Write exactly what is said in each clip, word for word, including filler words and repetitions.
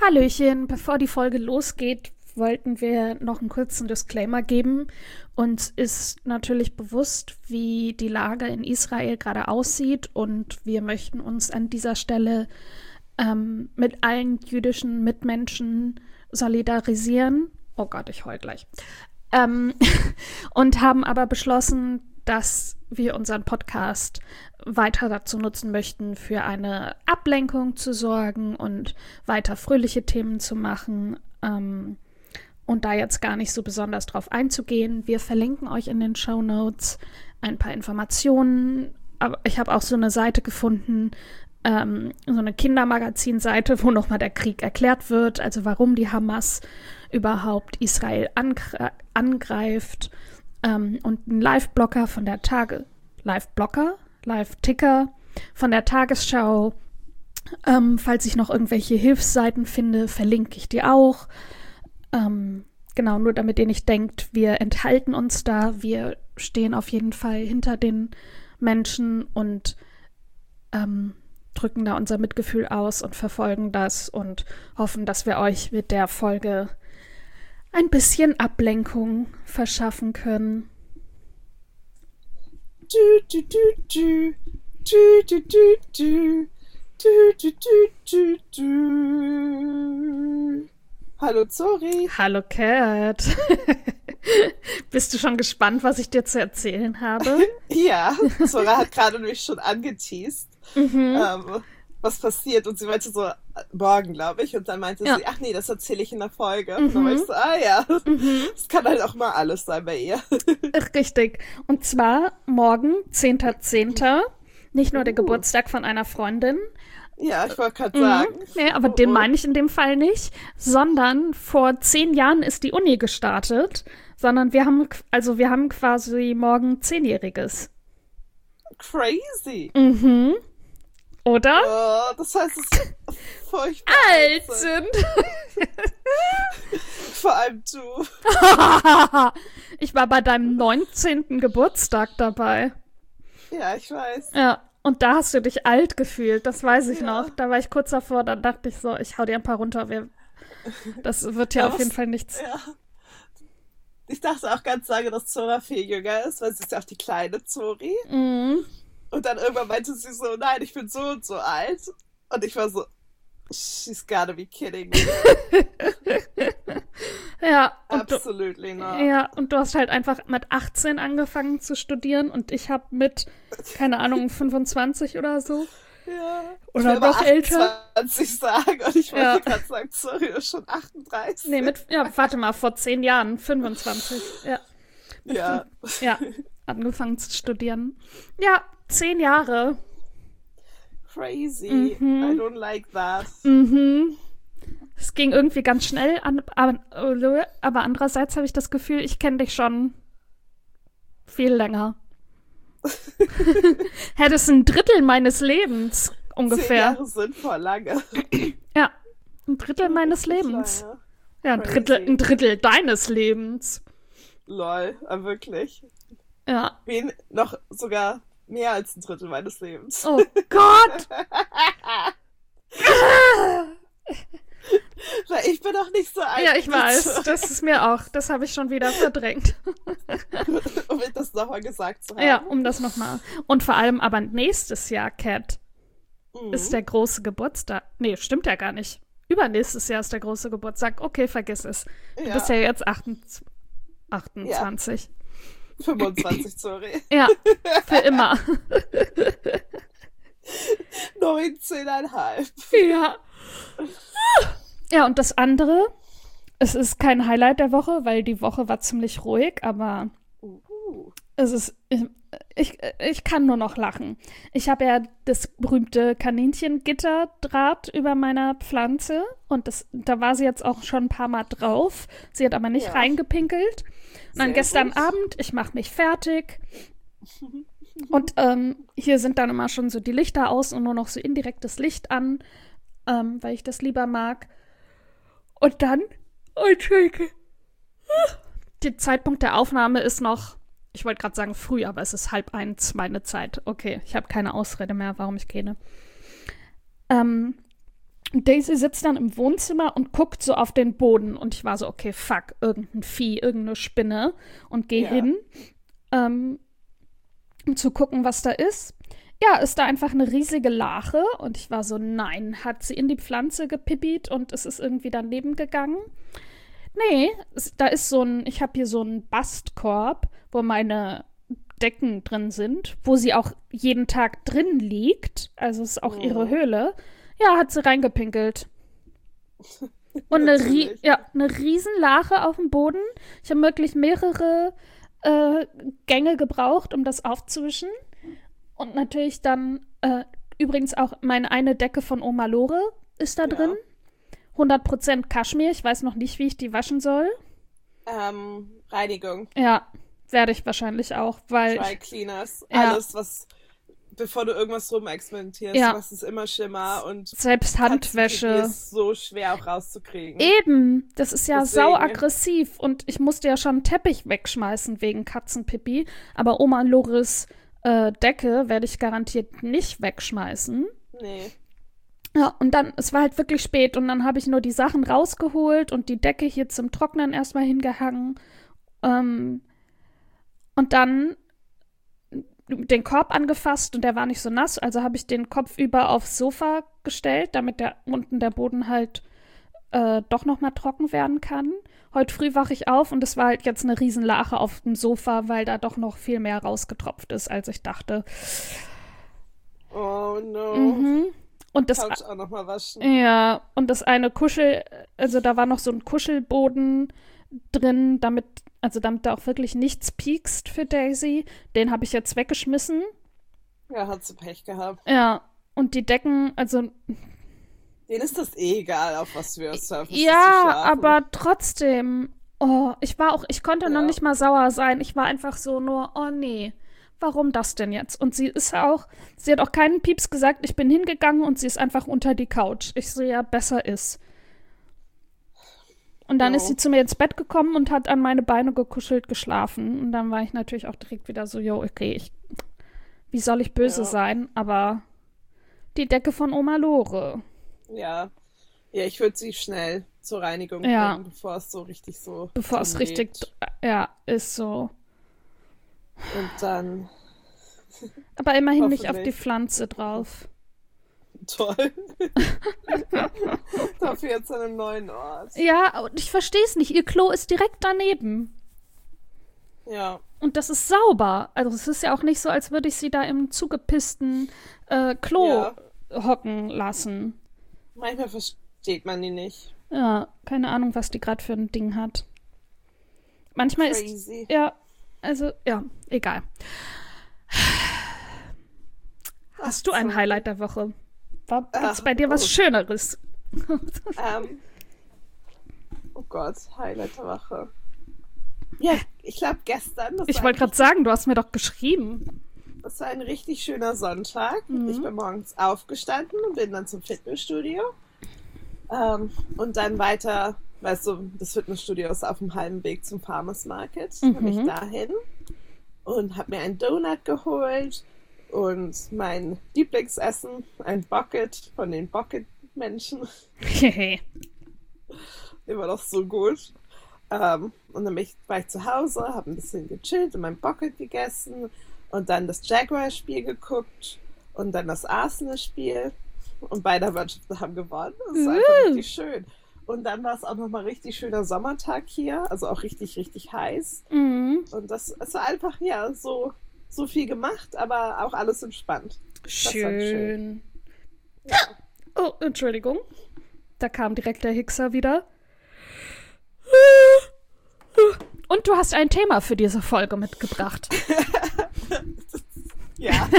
Hallöchen, bevor die Folge losgeht, wollten wir noch einen kurzen Disclaimer geben. Uns ist natürlich bewusst, wie die Lage in Israel gerade aussieht, und wir möchten uns an dieser Stelle ähm, mit allen jüdischen Mitmenschen solidarisieren. Oh Gott, ich heul gleich. Ähm, und haben aber beschlossen, dass wir unseren Podcast weiter dazu nutzen möchten, für eine Ablenkung zu sorgen und weiter fröhliche Themen zu machen, ähm, und da jetzt gar nicht so besonders drauf einzugehen. Wir verlinken euch in den Shownotes ein paar Informationen. Aber ich habe auch so eine Seite gefunden, ähm, so eine Kindermagazin-Seite, wo nochmal der Krieg erklärt wird, also warum die Hamas überhaupt Israel angre- angreift. Ähm, und ein Live-Blocker von der Tage... Live-Blocker? Live-Ticker von der Tagesschau. Ähm, falls ich noch irgendwelche Hilfsseiten finde, verlinke ich die auch. Ähm, genau, nur damit ihr nicht denkt, wir enthalten uns da. Wir stehen auf jeden Fall hinter den Menschen und ähm, drücken da unser Mitgefühl aus und verfolgen das und hoffen, dass wir euch mit der Folge ein bisschen Ablenkung verschaffen können. Du, du, du, du. Du, du, du, du. Du, du, du, du, du. Hallo Zori. Hallo Kat. Bist du schon gespannt, was ich dir zu erzählen habe? Ja, Zora hat gerade nämlich schon angeteased, Mhm. ähm, was passiert. Und sie meinte so, morgen, glaube ich. Und dann meinte Ja. sie, ach nee, das erzähle ich in der Folge. Und dann war ich so, ah ja, Mhm. das kann halt auch mal alles sein bei ihr. Richtig. Und zwar morgen, zehnter zehnter Nicht nur der Uh. Geburtstag von einer Freundin. Ja, ich wollte gerade Mhm. sagen. Nee, aber Oh, den oh. meine ich in dem Fall nicht. Sondern vor zehn Jahren ist die Uni gestartet. Sondern wir haben, also wir haben quasi morgen Zehnjähriges. Crazy. Mhm. Oder? Oh, das heißt, es ist furchtbar Alt sein. sind. Vor allem du. Ich war bei deinem neunzehnten Geburtstag dabei. Ja, ich weiß. Ja, und da hast du dich alt gefühlt, das weiß ich Ja. noch. Da war ich kurz davor, dann dachte ich so, ich hau dir ein paar runter. Wir, das wird ja Ja, auf was- jeden Fall nichts. Ja. Ich dachte auch ganz lange, dass Zora viel jünger ist, weil sie ist ja auch die kleine Zori. Mhm. Und dann irgendwann meinte sie so, nein, ich bin so und so alt. Und ich war so, she's gotta be kidding me. Ja, und du, Absolutely not. ja, und du hast halt einfach mit achtzehn angefangen zu studieren und ich habe mit, keine Ahnung, fünfundzwanzig oder so. Ja. Oder ich will aber noch älter. achtundzwanzig sagen und ich wollte Ja. gerade sagen, sorry, du bist schon achtunddreißig. Nee, mit, ja, warte mal, vor zehn Jahren, fünfundzwanzig. Ja, Ja. ja, angefangen zu studieren. Ja, zehn Jahre. Crazy. Mhm. I don't like that. Mhm. Es ging irgendwie ganz schnell, an, aber, aber andererseits habe ich das Gefühl, ich kenne dich schon viel länger. Hättest ein Drittel meines Lebens Zehn ungefähr. Jahre sind voll lange. Ja, ein Drittel meines Lebens. Lange. Ja, ein Crazy. Drittel, ein Drittel deines Lebens. Lol, aber wirklich. Ja. Wen noch sogar mehr als ein Drittel meines Lebens. Oh Gott! Weil ich bin doch nicht so alt. Ja, ich wie weiß. Zora. Das ist mir auch. Das habe ich schon wieder verdrängt. Um das nochmal gesagt zu haben. Ja, um das nochmal. Und vor allem aber nächstes Jahr, Cat, Mhm. ist der große Geburtstag. Nee, stimmt ja gar nicht. Übernächstes Jahr ist der große Geburtstag. Okay, vergiss es. Du Ja. bist ja jetzt achtundzwanzig. achtundzwanzig. fünfundzwanzig, sorry. Ja, für immer. neunzehneinhalb. Ja. Ja, und das andere, es ist kein Highlight der Woche, weil die Woche war ziemlich ruhig, aber Uh. es ist, ich, ich kann nur noch lachen. Ich habe ja das berühmte Kaninchengitterdraht über meiner Pflanze und das, da war sie jetzt auch schon ein paar Mal drauf. Sie hat aber nicht Ja. reingepinkelt. Und dann Sehr gestern gut. Abend, ich mache mich fertig. Und ähm, hier sind dann immer schon so die Lichter aus und nur noch so indirektes Licht an, ähm, weil ich das lieber mag. Und dann, oh, Entschuldige. Der Zeitpunkt der Aufnahme ist noch, ich wollte gerade sagen früh, aber es ist halb eins meine Zeit. Okay, ich habe keine Ausrede mehr, warum ich gehe. Ähm, Und Daisy sitzt dann im Wohnzimmer und guckt so auf den Boden. Und ich war so, okay, fuck, irgendein Vieh, irgendeine Spinne. Und gehe Ja. hin, ähm, um zu gucken, was da ist. Ja, ist da einfach eine riesige Lache. Und ich war so, nein, hat sie in die Pflanze gepippiert und es ist irgendwie daneben gegangen? Nee, es, da ist so ein, ich habe hier so einen Bastkorb, wo meine Decken drin sind, wo sie auch jeden Tag drin liegt. Also es ist auch Oh. ihre Höhle. Ja, hat sie reingepinkelt. Und eine, Rie Natürlich. ja, eine Riesenlache auf dem Boden. Ich habe wirklich mehrere äh, Gänge gebraucht, um das aufzuwischen. Und natürlich dann äh, übrigens auch meine eine Decke von Oma Lore ist da Ja. drin. hundert Prozent Kaschmir. Ich weiß noch nicht, wie ich die waschen soll. Ähm, Reinigung, Ja, werde ich wahrscheinlich auch, weil Dry ich, Cleaners, Ja. alles, was, bevor du irgendwas rumexperimentierst, Ja. machst es immer schlimmer und selbst Katzenpipi Handwäsche. ist so schwer auch rauszukriegen. Eben, das ist ja Deswegen. sau aggressiv und ich musste ja schon einen Teppich wegschmeißen wegen Katzenpipi, aber Oma Lores äh, Decke werde ich garantiert nicht wegschmeißen. Nee. Ja, und dann, es war halt wirklich spät und dann habe ich nur die Sachen rausgeholt und die Decke hier zum Trocknen erstmal hingehangen. Ähm, und dann den Korb angefasst und der war nicht so nass, also habe ich den Kopf über aufs Sofa gestellt, damit der unten der Boden halt äh, doch nochmal trocken werden kann. Heute früh wache ich auf und es war halt jetzt eine Riesenlache auf dem Sofa, weil da doch noch viel mehr rausgetropft ist, als ich dachte. Oh no. Mhm. Und das Couch auch nochmal waschen. Ja, und das eine Kuschel, also da war noch so ein Kuschelboden drin, damit, also damit da auch wirklich nichts piekst für Daisy. Den habe ich jetzt weggeschmissen. Ja, hat sie Pech gehabt. Ja, und die Decken, also Denen ist das eh egal, auf was wir surfen. es ist zu ja, schlafen. aber trotzdem, oh, ich war auch, ich konnte noch Ja. nicht mal sauer sein. Ich war einfach so nur, oh nee, warum das denn jetzt? Und sie ist auch, sie hat auch keinen Pieps gesagt, ich bin hingegangen und sie ist einfach unter die Couch. Ich so, ja, besser ist. Und dann Jo. ist sie zu mir ins Bett gekommen und hat an meine Beine gekuschelt geschlafen. Und dann war ich natürlich auch direkt wieder so, jo, okay, ich, wie soll ich böse Ja. sein? Aber die Decke von Oma Lore. Ja. Ja, ich würde sie schnell zur Reinigung Ja. bringen, bevor es so richtig so Bevor es drin richtig, liegt. ja, ist so. Und dann, Aber immerhin nicht auf die Hoffentlich. Pflanze drauf. toll. Dafür jetzt an einem neuen Ort. Ja, und ich verstehe es nicht. Ihr Klo ist direkt daneben. Ja. Und das ist sauber. Also es ist ja auch nicht so, als würde ich sie da im zugepissten äh, Klo Ja. hocken lassen. Manchmal versteht man die nicht. Ja, keine Ahnung, was die gerade für ein Ding hat. Manchmal ist, Crazy. ja, also, ja, egal. Hast du ein so. Highlight der Woche? War gibt's Ach, bei dir was oh. Schöneres? Ähm, oh Gott, Highlight der Woche. Ja, ich glaube gestern, das, Ich war wollte ein, gerade sagen, du hast mir doch geschrieben. das war ein richtig schöner Sonntag. Mhm. Ich bin morgens aufgestanden und bin dann zum Fitnessstudio. Ähm, und dann weiter, weißt du, das Fitnessstudio ist auf dem halben Weg zum Farmers Market. Mhm. Habe ich dahin und habe mir einen Donut geholt und mein Lieblingsessen, ein Bucket von den Bucket-Menschen. Immer noch so gut. Ähm, und dann bin ich, war ich zu Hause, habe ein bisschen gechillt und mein Bucket gegessen und dann das Jaguar-Spiel geguckt und dann das Arsenal-Spiel und beide Mannschaften haben gewonnen. Das war einfach Uh. richtig schön. Und dann war es auch nochmal richtig schöner Sommertag hier, also auch richtig, richtig heiß. Mhm. Und das, es war einfach, ja, so, so viel gemacht, aber auch alles entspannt. Das war Schön. Ja. Oh, Entschuldigung. Da kam direkt der Hickser wieder. Und du hast ein Thema für diese Folge mitgebracht. Ja.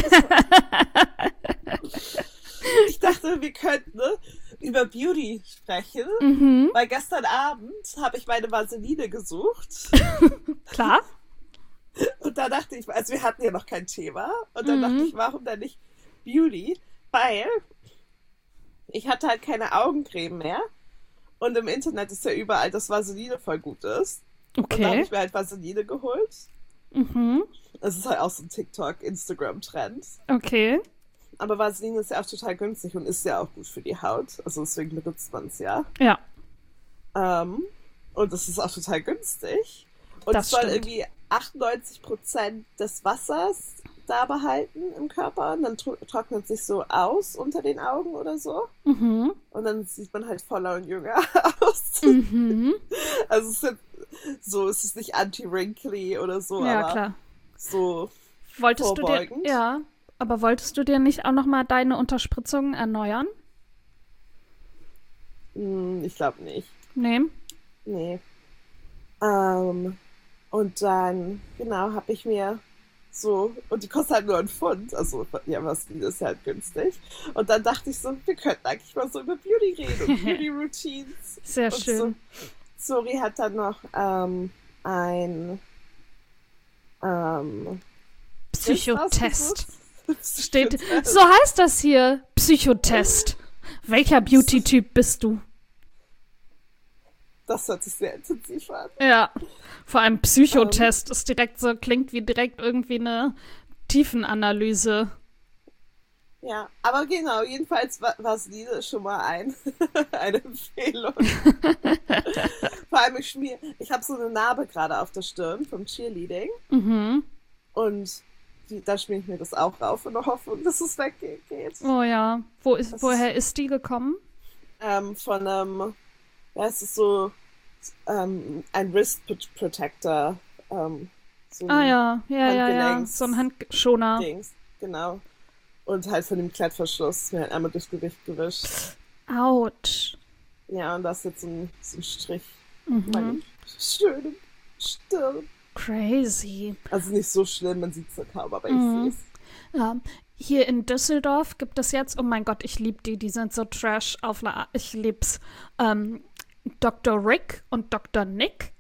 Ich dachte, wir könnten ne, über Beauty sprechen, Mhm, weil gestern Abend habe ich meine Vaseline gesucht klar. und da dachte ich, also wir hatten ja noch kein Thema und dann Mhm. dachte ich, warum denn nicht Beauty? Weil ich hatte halt keine Augencreme mehr und im Internet ist ja überall, dass Vaseline voll gut ist. Und da habe Okay. ich mir halt Vaseline geholt. Mhm, Das ist halt auch so ein TikTok, Instagram-Trend. okay. aber Vaseline ist ja auch total günstig und ist ja auch gut für die Haut. Also deswegen benutzt man es ja. Ja. Ähm, und das ist auch total günstig. Und Das es soll stimmt. irgendwie achtundneunzig Prozent des Wassers da behalten im Körper. Und dann tro trocknet sich so aus unter den Augen oder so. Mhm. Und dann sieht man halt voller und jünger aus. Mhm. Also es ist so, es ist nicht anti-wrinkly oder so, Ja, aber klar. so Wolltest du dir, vorbeugend. ja, aber wolltest du dir nicht auch nochmal deine Unterspritzung erneuern? Hm, ich glaube nicht. Nee. Nee. Ähm, und dann, genau, habe ich mir so, und die kostet halt nur ein Pfund, also ja, was ist halt günstig. Und dann dachte ich so, wir könnten eigentlich mal so über Beauty reden und Beauty-Routines. Sehr Und schön. so, Sori hat dann noch ähm, ein ähm, Psychotest. Psychotest. Steht, so heißt das hier. Psychotest. Welcher Beauty-Typ bist du? Das hört sich sehr intensiv an. Ja. Vor allem Psychotest ist direkt so, klingt wie direkt irgendwie eine Tiefenanalyse. Ja, aber genau, jedenfalls war Vaseline schon mal ein, eine Empfehlung. Vor allem, ich schmier, ich habe so eine Narbe gerade auf der Stirn vom Cheerleading Mhm. und die, da schmier ich mir das auch rauf in der Hoffnung, dass es weggeht. Oh ja. Wo ist, Das woher ist die gekommen? Ähm, von einem, ja, es ist so ähm, ein Wrist Protector. Ähm, so ein Ah ja, ja, ja, ja. Handgelenks- So ein Handschoner. Dings, genau. Und halt von dem Klettverschluss ist mir halt einmal durchs Gesicht gewischt. Autsch. Ja, und da ist jetzt so ein, so ein Strich. Mhm. Meine schöne Stirn. Crazy. Also nicht so schlimm, man sieht es ja kaum, aber Mhm. ich sehe es. Ja, hier in Düsseldorf gibt es jetzt, oh mein Gott, ich liebe die, die sind so trash auf la, ich lieb's. Ähm, Doktor Rick und Doktor Nick.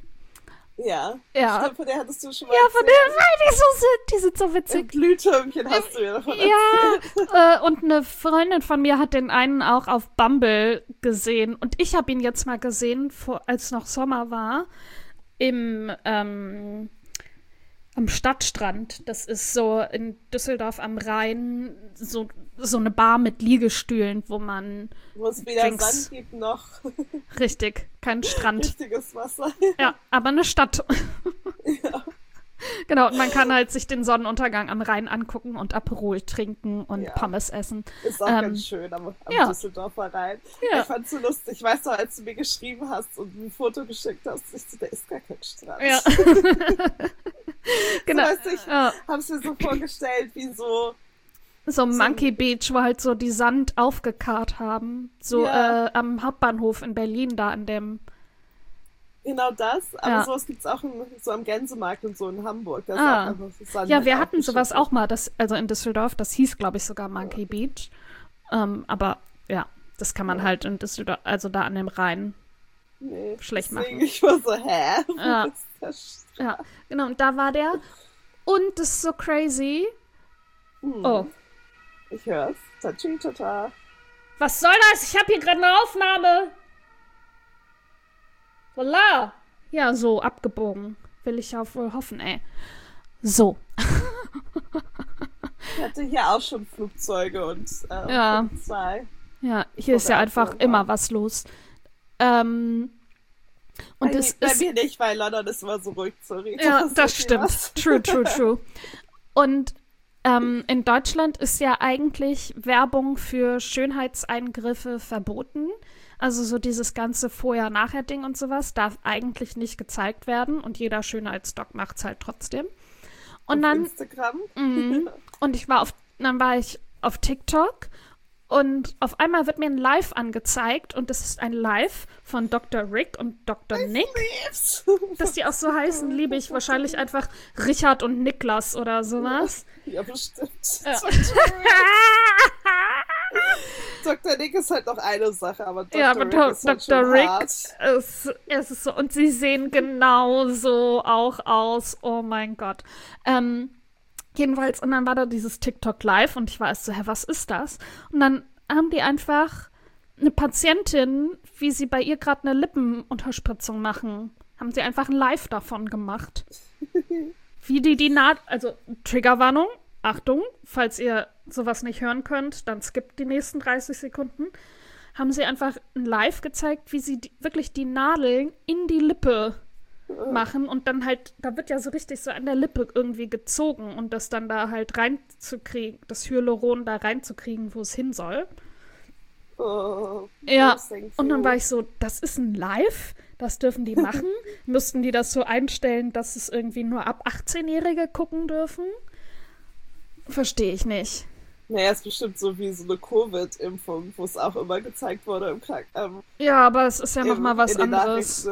Ja. Ja. Stimmt, von der hattest du schon mal Ja, von erzählt. der, weil die so sind, die sind so witzig. Glühtürmchen hast du mir davon erzählt. Ja, äh, und eine Freundin von mir hat den einen auch auf Bumble gesehen. Und ich habe ihn jetzt mal gesehen, vor, als noch Sommer war, im, ähm, am Stadtstrand. Das ist so in Düsseldorf am Rhein, so, so eine Bar mit Liegestühlen, wo man Wo es weder Drinks. Sand gibt noch richtig, kein Strand. richtiges Wasser. Ja, aber eine Stadt. Ja. Genau, und man kann halt sich den Sonnenuntergang am Rhein angucken und Aperol trinken und Ja. Pommes essen. Ist auch Ähm, ganz schön am, am ja. Düsseldorfer Rhein. Ja. Ich fand's so lustig. Ich weiß noch, als du mir geschrieben hast und ein Foto geschickt hast, ich so, da ist gar kein Strand. Ja. Genau. So, weißt du, ich Ja. hab's mir so vorgestellt, wie so, So Monkey Beach, wo halt so die Sand aufgekarrt haben. So Ja. äh, am Hauptbahnhof in Berlin, da an dem. genau das. Aber Ja. sowas gibt's auch in, so am Gänsemarkt und so in Hamburg. Das Ah. ist auch einfach so Sand Ja, mit wir hatten sowas aufgeschüttet. auch mal, das, also in Düsseldorf, das hieß, glaube ich, sogar Monkey Beach. Ähm, aber ja, das kann man Ja. halt in Düsseldorf, also da an dem Rhein. Nee, schlecht deswegen, machen. ich war so, hä? Wo Ja. ist der Strand? Ja, genau, und da war der. Und das ist so crazy. Hm. Oh, Ich hör's. Tatschitata. was soll das? Ich habe hier gerade eine Aufnahme. Voila. Ja, so abgebogen. Will ich ja wohl hoffen, ey. So. Ich hatte hier auch schon Flugzeuge und äh, Ja. Polizei. Ja, hier ist ja Oder einfach Abfuhr, immer ja. was los. Ähm, und bei, es bei ist. mir nicht, weil London ist immer so ruhig, sorry. Ja, ist das okay, stimmt. was. True, true, true. Und ähm, in Deutschland ist ja eigentlich Werbung für Schönheitseingriffe verboten. Also so dieses ganze Vorher-Nachher-Ding und sowas darf eigentlich nicht gezeigt werden und jeder Schönheitsdoc macht's halt trotzdem. Und Auf dann, Instagram. mhm. und ich war auf, dann war ich auf TikTok und auf einmal wird mir ein Live angezeigt und das ist ein Live von Doktor Rick und Doktor Nick. Lieb's. Dass die auch so heißen, liebe ich wahrscheinlich einfach Richard und Niklas oder sowas. Ja, bestimmt. Ja. Doktor Nick ist halt noch eine Sache, aber Doktor Ja, aber Rick Do- ist halt Doktor schon Rick, hart. es, es ist so, und sie sehen genauso auch aus. Oh mein Gott. Ähm, jedenfalls, und dann war da dieses TikTok Live und ich war erst so, hä, was ist das? Und dann haben die einfach eine Patientin, wie sie bei ihr gerade eine Lippenunterspritzung machen, haben sie einfach ein Live davon gemacht. Wie die die Naht, also Triggerwarnung, Achtung, falls ihr sowas nicht hören könnt, dann skippt die nächsten dreißig Sekunden, haben sie einfach live gezeigt, wie sie die, wirklich die Nadeln in die Lippe machen und dann halt, da wird ja so richtig so an der Lippe irgendwie gezogen und das dann da halt reinzukriegen, das Hyaluron da reinzukriegen, wo es hin soll. Oh, ja, und dann war ich so, das ist ein Live, das dürfen die machen. Müssten die das so einstellen, dass es irgendwie nur ab achtzehnjährige gucken dürfen? Verstehe ich nicht. Naja, ist bestimmt so wie so eine Covid-Impfung, wo es auch immer gezeigt wurde im Krankenhaus. Ähm, ja, aber es ist ja nochmal was anderes.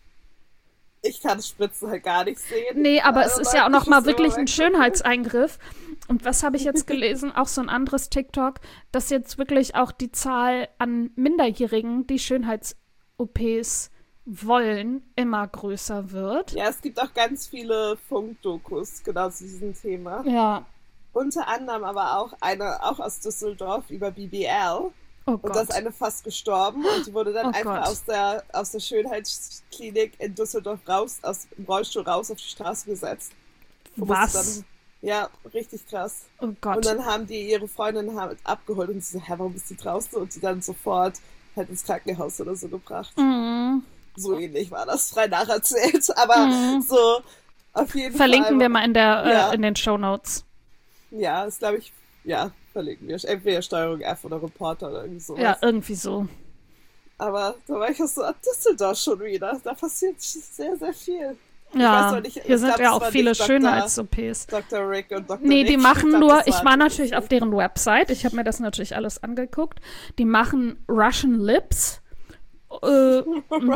Ich kann Spritzen halt gar nicht sehen. Nee, aber also es ist ja auch nochmal wirklich ein Schönheitseingriff. Und was habe ich jetzt gelesen? Auch so ein anderes TikTok, dass jetzt wirklich auch die Zahl an Minderjährigen, die Schönheits-O Ps wollen, immer größer wird. Ja, es gibt auch ganz viele Funkdokus genau zu diesem Thema. Ja. Unter anderem aber auch eine, auch aus Düsseldorf über B B L. Oh und da ist eine fast gestorben und die wurde dann oh einfach Gott. aus der, aus der Schönheitsklinik in Düsseldorf raus, aus dem Rollstuhl raus auf die Straße gesetzt. Und Was? Dann, ja, richtig krass. Oh Gott. Und dann haben die ihre Freundin halt abgeholt und sie so, hä, warum bist du draußen? Und die dann sofort halt ins Krankenhaus oder so gebracht. Mhm. So ähnlich war das, frei nacherzählt. Aber mhm. so auf jeden Verlinken Fall. Verlinken wir mal in, der, ja. äh, in den Shownotes. Ja, ist glaube ich, ja, verlinken wir. Entweder Steuerung F oder Reporter oder irgendwie sowas. Ja, irgendwie so. Aber da war ich auch so, ah, Düsseldorf schon wieder. Da passiert sehr, sehr viel. Ja, nicht, hier sind glaub, ja auch viele Doktor Schönheits-O Ps. Doktor Rick und Doktor Nee, Nick. die machen ich glaub, nur, war ich war natürlich auf deren Website, ich habe mir das natürlich alles angeguckt, die machen Russian Lips. Äh,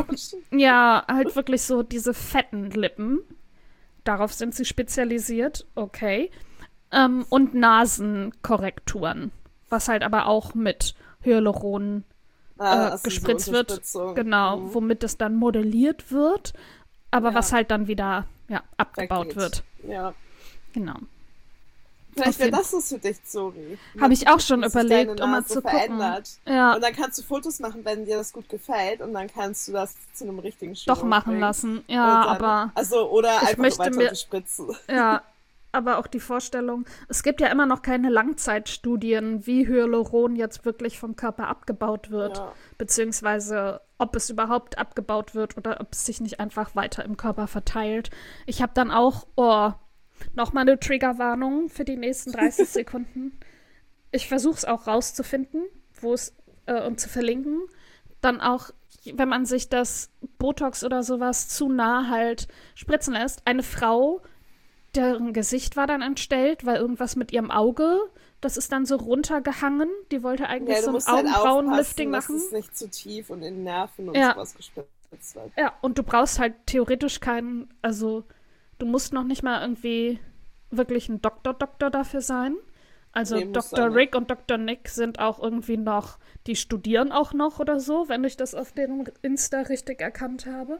ja, halt wirklich so diese fetten Lippen. Darauf sind sie spezialisiert, okay. Ähm, und Nasenkorrekturen, was halt aber auch mit Hyaluron ah, äh, gespritzt so wird. Genau, mhm. womit es dann modelliert wird, aber ja. was halt dann wieder ja, abgebaut wird. Ja. Genau. Vielleicht wäre das was für dich, Zori. Habe ich auch schon überlegt, um mal zu verändert. gucken. Ja. Und dann kannst du Fotos machen, wenn dir das gut gefällt und dann kannst du das zu einem richtigen Show Doch machen bringen. lassen, ja, dann, aber also oder ich einfach möchte weiter mir, spritzen. Ja, aber auch die Vorstellung, es gibt ja immer noch keine Langzeitstudien, wie Hyaluron jetzt wirklich vom Körper abgebaut wird, ja. beziehungsweise ob es überhaupt abgebaut wird oder ob es sich nicht einfach weiter im Körper verteilt. Ich habe dann auch, oh, nochmal eine Triggerwarnung für die nächsten dreißig Sekunden. Ich versuche es auch rauszufinden, wo es äh, und zu verlinken. Dann auch, wenn man sich das Botox oder sowas zu nah halt spritzen lässt. Eine Frau, deren Gesicht war dann entstellt, weil irgendwas mit ihrem Auge, das ist dann so runtergehangen. Die wollte eigentlich ja, so ein halt Augenbrauenlifting machen. Dass es nicht zu tief und in Nerven und ja. sowas gespritzt wird. Ja, und du brauchst halt theoretisch keinen, also du musst noch nicht mal irgendwie wirklich ein Doktor-Doktor dafür sein. Also nee, Doktor Rick und Doktor Nick sind auch irgendwie noch, die studieren auch noch oder so, wenn ich das auf deren Insta richtig erkannt habe.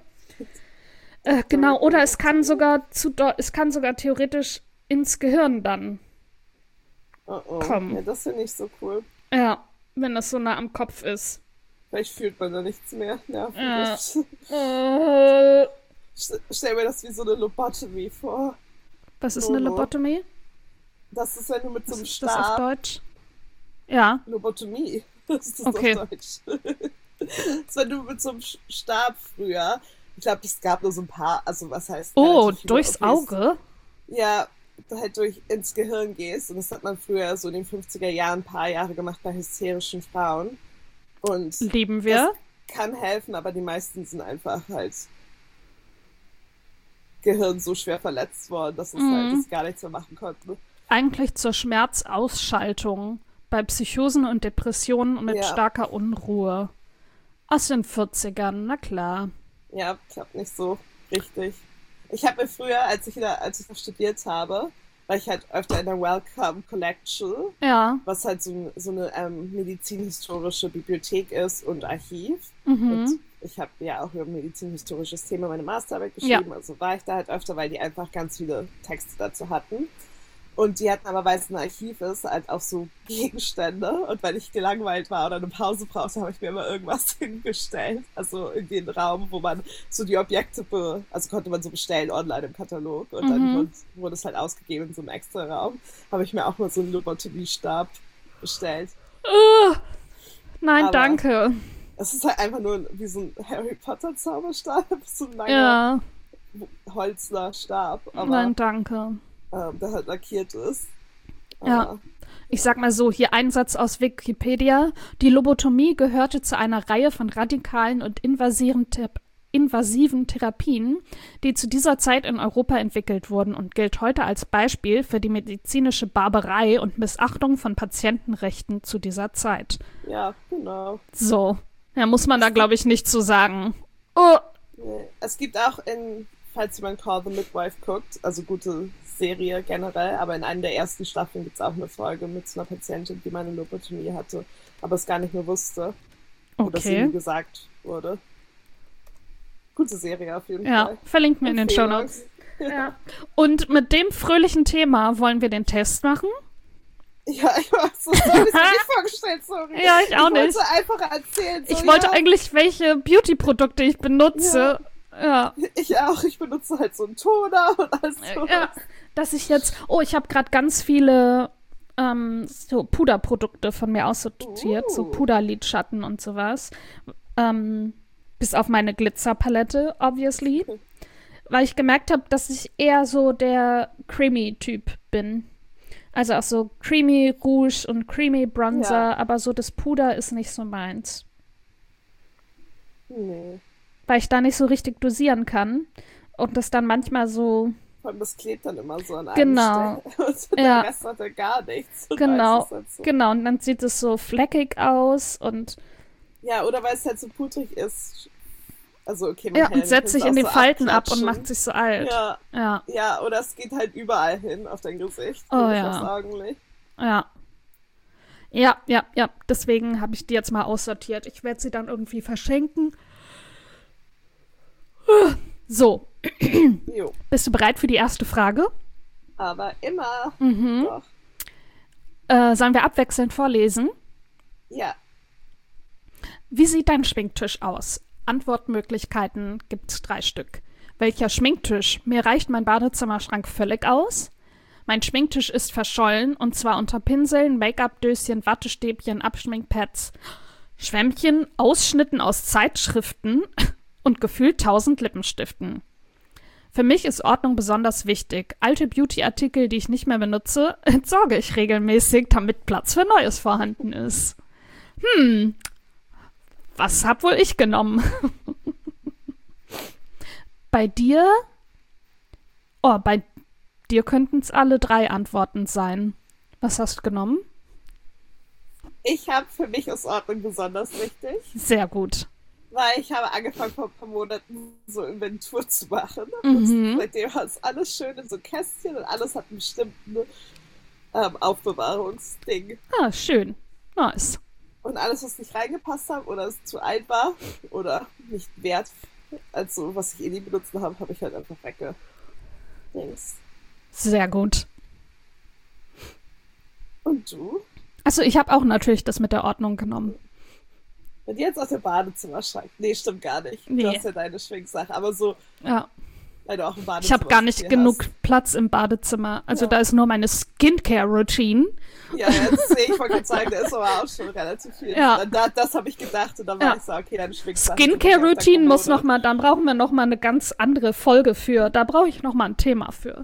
Äh, genau, oder es kann sogar zu es kann sogar theoretisch ins Gehirn dann oh oh. kommen. Ja, das finde ich so cool. Ja, wenn das so nah am Kopf ist. Vielleicht fühlt man da nichts mehr. Ja, äh, Stell mir das wie so eine Lobotomy vor. Was ist eine Lobotomy? Das ist, wenn du mit so einem Was ist Stab... das auf Deutsch? Ja. Lobotomie. Das ist das okay. auf Deutsch. Das ist, wenn du mit so einem Stab früher... Ich glaube, es gab nur so ein paar... Also was heißt... Oh, durchs Auge? Ja, halt durch ins Gehirn gehst. Und das hat man früher so in den fünfziger Jahren ein paar Jahre gemacht bei hysterischen Frauen. Und lieben wir. Das kann helfen, aber die meisten sind einfach halt... Gehirn so schwer verletzt worden, dass es mhm. halt das gar nichts mehr machen konnte. Eigentlich zur Schmerzausschaltung bei Psychosen und Depressionen und mit ja. starker Unruhe. Aus den vierzigern, na klar. Ja, ich glaube nicht so richtig. Ich habe mir früher, als ich wieder, als ich noch studiert habe, war ich halt öfter in der Wellcome Collection, ja. was halt so, so eine ähm, medizinhistorische Bibliothek ist und Archiv. Mhm. Und ich habe ja auch über medizinhistorisches Thema meine Masterarbeit geschrieben, ja. also war ich da halt öfter, weil die einfach ganz viele Texte dazu hatten. Und die hatten aber, weil es ein Archiv ist, halt auch so Gegenstände. Und wenn ich gelangweilt war oder eine Pause brauchte, habe ich mir immer irgendwas hingestellt. Also in den Raum, wo man so die Objekte, be also konnte man so bestellen online im Katalog. Und mhm. dann wurde, wurde es halt ausgegeben in so einem extra Raum. Habe ich mir auch mal so einen Lobotomie-Stab bestellt. Uh, nein, aber danke. Es ist halt einfach nur wie so ein Harry Potter Zauberstab. So ein langer ja. Holzner Stab. Aber nein, danke. Ähm, der halt lackiert ist. Aber, ja, ich sag mal so, hier ein Satz aus Wikipedia. Die Lobotomie gehörte zu einer Reihe von radikalen und invasiven, Thera- invasiven Therapien, die zu dieser Zeit in Europa entwickelt wurden und gilt heute als Beispiel für die medizinische Barbarei und Missachtung von Patientenrechten zu dieser Zeit. Ja, genau. So, ja, muss man da, glaube ich, nicht zu sagen. Oh. Nee. Es gibt auch in, falls jemand Call the Midwife guckt, also gute Serie generell, aber in einer der ersten Staffeln gibt es auch eine Folge mit einer Patientin, die mal eine Lobotomie hatte, aber es gar nicht mehr wusste. Okay. Oder es ihm gesagt wurde. Gute Serie auf jeden ja, Fall. Ja, verlinkt mir in den Shownotes. Ja. Und mit dem fröhlichen Thema wollen wir den Test machen. Ja, ich habe so das hab ich mir nicht vorgestellt, sorry. Ja, ich auch ich nicht. Ich wollte einfach erzählen. So, ich wollte ja. eigentlich, welche Beauty-Produkte ich benutze. Ja. Ja. Ich auch, ich benutze halt so einen Toner und alles so. Ja, dass ich jetzt, oh, ich habe gerade ganz viele ähm, so Puderprodukte von mir aussortiert, uh. so Puderlidschatten und sowas. Ähm, bis auf meine Glitzerpalette, obviously. Okay. Weil ich gemerkt habe, dass ich eher so der Creamy-Typ bin. Also auch so Creamy Rouge und Creamy Bronzer, ja. aber so das Puder ist nicht so meins. Nee. Weil ich da nicht so richtig dosieren kann und das dann manchmal so... Und das klebt dann immer so an einem genau. Stelle. Und ja. der Rest hat ja gar nichts. Und genau, halt so. genau. Und dann sieht es so fleckig aus und... Ja, oder weil es halt so pudrig ist. Also okay, man ja, und setzt sich in den so Falten ab und macht sich so alt. Ja. ja. Ja, oder es geht halt überall hin auf dein Gesicht. Oh ja. Ja. Ja, ja, ja. Deswegen habe ich die jetzt mal aussortiert. Ich werde sie dann irgendwie verschenken. So. Jo. Bist du bereit für die erste Frage? Aber immer. Mhm. Äh, sollen wir abwechselnd vorlesen? Ja. Wie sieht dein Schminktisch aus? Antwortmöglichkeiten gibt es drei Stück. Welcher Schminktisch? Mir reicht mein Badezimmerschrank völlig aus. Mein Schminktisch ist verschollen und zwar unter Pinseln, Make-up-Döschen, Wattestäbchen, Abschminkpads, Schwämmchen, Ausschnitten aus Zeitschriften und gefühlt tausend Lippenstiften. Für mich ist Ordnung besonders wichtig. Alte Beauty-Artikel, die ich nicht mehr benutze, entsorge ich regelmäßig, damit Platz für Neues vorhanden ist. Hm, was hab wohl ich genommen? Bei dir? Oh, bei dir könnten es alle drei Antworten sein. Was hast du genommen? Ich habe für mich ist Ordnung besonders wichtig. Sehr gut. Weil ich habe angefangen vor ein paar Monaten so Inventur zu machen. Mhm. Seitdem ist alles schön in so Kästchen und alles hat einen bestimmten ähm, Aufbewahrungsding. Ah, schön. Nice. Und alles, was nicht reingepasst hat oder es zu alt war oder nicht wert, also was ich eh nie benutzt habe, habe ich halt einfach wegge. Dings. Sehr gut. Und du? Also ich habe auch natürlich das mit der Ordnung genommen. Und jetzt aus dem Badezimmerschrank. Nee, stimmt gar nicht. Nee. Du hast ja deine Schminksache, aber so, ja. weil du auch im Badezimmer Ich habe gar nicht genug hast. Platz im Badezimmer. Also ja. da ist nur meine Skincare-Routine. Ja, jetzt sehe ich, wollte gerade sagen, da ist aber auch schon relativ viel. Ja. Da, das habe ich gedacht und dann war ja. ich so, okay, deine Schminksache. Skincare-Routine muss noch mal, dann brauchen wir noch mal eine ganz andere Folge für. Da brauche ich noch mal ein Thema für.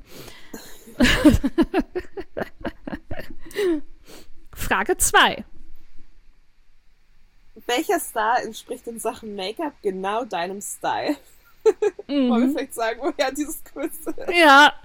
Frage zwei. Welcher Star entspricht in Sachen Make-up genau deinem Style? Mhm. Wollen wir vielleicht sagen, woher dieses Quiz ist? Ja.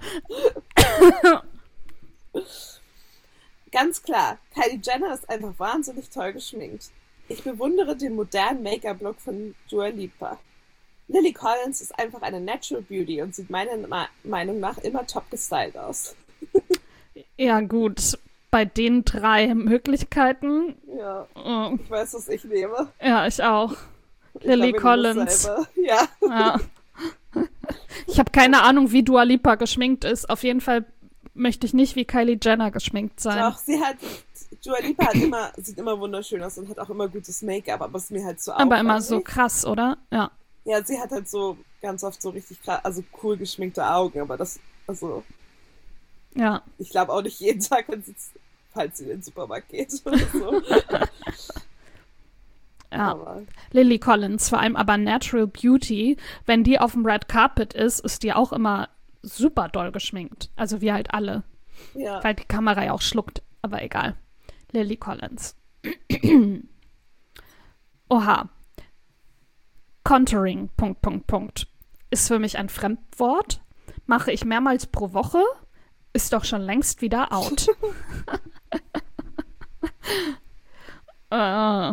Ganz klar, Kylie Jenner ist einfach wahnsinnig toll geschminkt. Ich bewundere den modernen Make-up-Look von Dua Lipa. Lily Collins ist einfach eine Natural Beauty und sieht meiner Ma- Meinung nach immer top gestylt aus. Ja, gut. Bei den drei Möglichkeiten. Ja, oh. Ich weiß, was ich nehme. Ja, ich auch. Ich Lily glaub, Collins. Ja. ja. Ich habe keine Ahnung, wie Dua Lipa geschminkt ist. Auf jeden Fall möchte ich nicht wie Kylie Jenner geschminkt sein. Doch, sie hat, Dua Lipa hat immer, sieht immer wunderschön aus und hat auch immer gutes Make-up, aber es ist mir halt so Aber immer aufwendig. so krass, oder? Ja. Ja, sie hat halt so ganz oft so richtig krass, also cool geschminkte Augen, aber das, also, Ja. ich glaube auch nicht jeden Tag, wenn sie, falls sie in den Supermarkt geht oder so. Ja. Aber, Lily Collins, vor allem aber Natural Beauty, wenn die auf dem Red Carpet ist, ist die auch immer super doll geschminkt. Also wir halt alle. ja. Weil die Kamera ja auch schluckt. Aber egal. Lily Collins. Oha. Contouring, Punkt, Punkt, Punkt. Ist für mich ein Fremdwort. Mache ich mehrmals pro Woche. Ist doch schon längst wieder out. äh.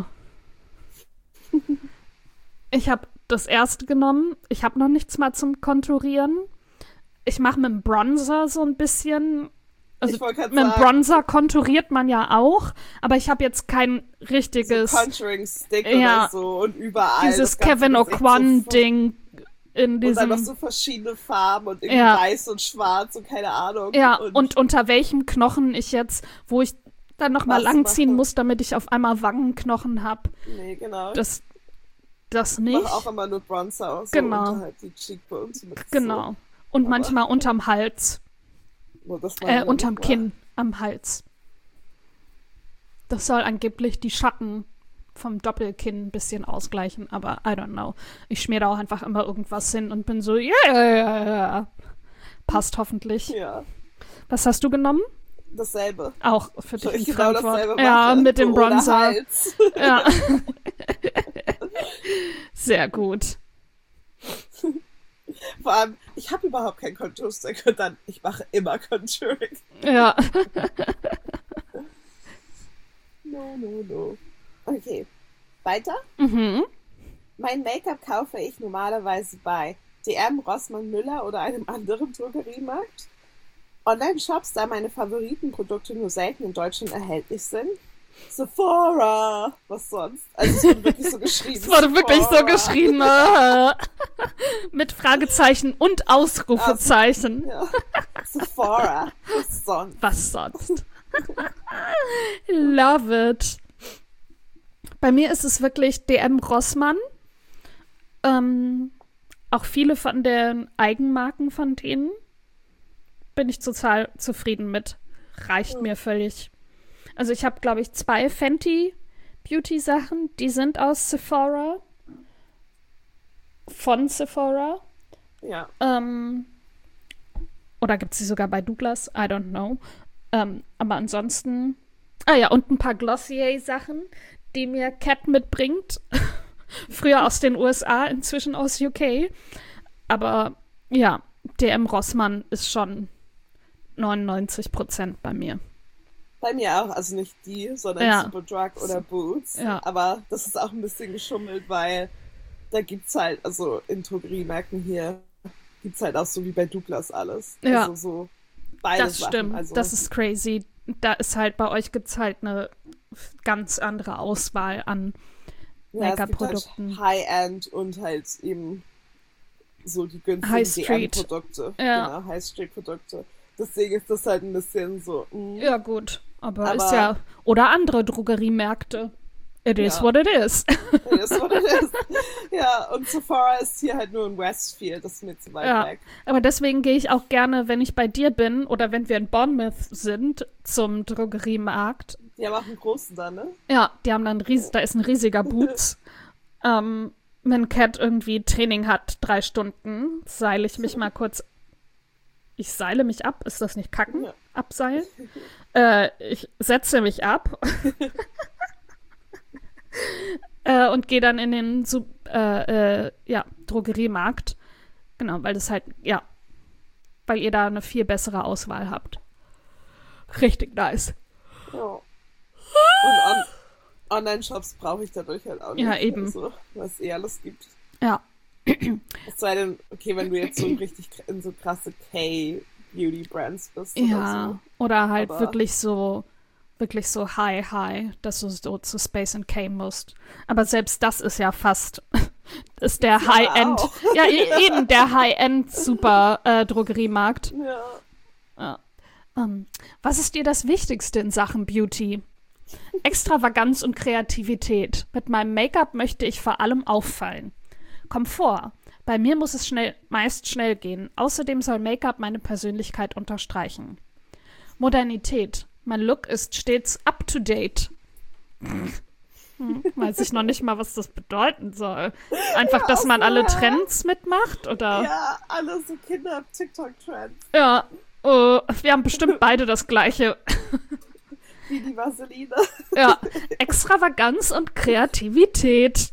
Ich habe das erste genommen. Ich habe noch nichts mal zum Konturieren. Ich mache mit dem Bronzer so ein bisschen. Also Ich wollte mit gerade dem sagen, Bronzer konturiert man ja auch, aber ich habe jetzt kein richtiges, so Contouring-Stick Ja. oder so und überall. dieses das Ganze Kevin Gesicht so O'Quan-Ding in Und dann noch diesem. so verschiedene Farben und irgendwie Ja. weiß und schwarz und keine Ahnung. Ja, und unter welchem Knochen ich jetzt, wo ich dann nochmal Was langziehen mache? muss, damit ich auf einmal Wangenknochen habe. Nee, genau. Das, das ich nicht. mache auch immer nur Bronzer, so Genau. unter halt die Cheekbones. Mit Genau. Und Aber- manchmal unterm Hals. So. Oh, das war Äh, ja unterm noch mal. Kinn, am Hals. Das soll angeblich die Schatten vom Doppelkinn ein bisschen ausgleichen, aber I don't know. Ich schmier da auch einfach immer irgendwas hin und bin so, ja, ja, ja, ja. Passt hoffentlich. Ja, Was hast du genommen? dasselbe. Auch für dich Soll ein ich genau Fremdwort. dasselbe Ja, machen? mit dem So ohne Bronzer. Hals. Ja. Sehr gut. Vor allem, ich habe überhaupt kein Contour-Stick und dann, ich mache immer Contouring. Ja. No, no, no. Okay, weiter? Mhm. Mein Make-up kaufe ich normalerweise bei D M, Rossmann, Müller oder einem anderen Drogeriemarkt. Online-Shops, da meine Favoritenprodukte nur selten in Deutschland erhältlich sind. Sephora! Was sonst? Also es wurde wirklich so geschrieben. Es wurde wirklich so Sephora. geschrieben. äh, Mit Fragezeichen und Ausrufezeichen. Ja. Sephora. Was sonst? Was sonst? Love it. Bei mir ist es wirklich D M Rossmann. Ähm, auch viele von den Eigenmarken von denen bin ich total zufrieden mit. Reicht mir völlig. Also ich habe, glaube ich, zwei Fenty Beauty Sachen. Die sind aus Sephora. Von Sephora. Ja. Ähm, oder gibt es sie sogar bei Douglas? I don't know. Ähm, aber ansonsten. Ah ja, und ein paar Glossier-Sachen, die mir Cat mitbringt. Früher aus den U S A, inzwischen aus U K. Aber ja, D M Rossmann ist schon neunundneunzig Prozent bei mir. Bei mir auch, also nicht die, sondern Ja. Superdrug oder Boots. Ja. Aber das ist auch ein bisschen geschummelt, weil da gibt's halt, also in Drogeriemärkten hier, gibt's halt auch so wie bei Douglas alles. Ja. Also so beide Das Sachen. stimmt, Also, das ist crazy. Da ist halt, bei euch gibt es halt eine ganz andere Auswahl an ja, es gibt Make-up-Produkten. halt High-End und halt eben so die günstigen High Street. D M-Produkte. Ja. Genau, High-Street-Produkte. Deswegen ist das halt ein bisschen so, mm. Ja, gut. Aber, Aber- ist ja. Oder andere Drogeriemärkte. It is Ja. what it is. It is what it is. Ja, und Sephora ist hier halt nur in Westfield, das ist mir zu weit Ja. weg. Aber deswegen gehe ich auch gerne, wenn ich bei dir bin oder wenn wir in Bournemouth sind, zum Drogeriemarkt. Die haben auch einen großen da, ne? Ja, die haben dann ries da ist ein riesiger Boots. ähm, wenn Cat irgendwie Training hat, drei Stunden, seile ich mich mal kurz. Ich seile mich ab, ist das nicht kacken? Ja. Abseilen? äh, ich setze mich ab äh, und gehe dann in den Sup äh, äh, ja, Drogeriemarkt. Genau, weil das halt, ja, weil ihr da eine viel bessere Auswahl habt. Richtig nice. Ja. Und on Online-Shops brauche ich dadurch halt auch nicht. Ja, eben. Also, was eh alles gibt. Ja. Es sei denn, okay, wenn du jetzt so richtig kr- in so krasse K-Beauty-Brands bist Ja, oder oder halt Aber- wirklich so, wirklich so high, high, dass du so zu Space and K musst. Aber selbst das ist ja fast, ist der Ja, High-End, auch. ja, e- eben der High-End super äh, Drogeriemarkt. so. Ja. Ja. Ähm, was ist dir das Wichtigste in Sachen Beauty? Extravaganz und Kreativität. Mit meinem Make-up möchte ich vor allem auffallen. Komfort. Bei mir muss es schnell, meist schnell gehen. Außerdem soll Make-up meine Persönlichkeit unterstreichen. Modernität. Mein Look ist stets up-to-date. Hm, weiß ich noch nicht mal, was das bedeuten soll. Einfach, ja, dass man alle ja. Trends mitmacht, oder? Ja, alle so Kinder-TikTok-Trends. Ja, uh, wir haben bestimmt beide das Gleiche. Wie die Vaseline. Ja, Extravaganz und Kreativität.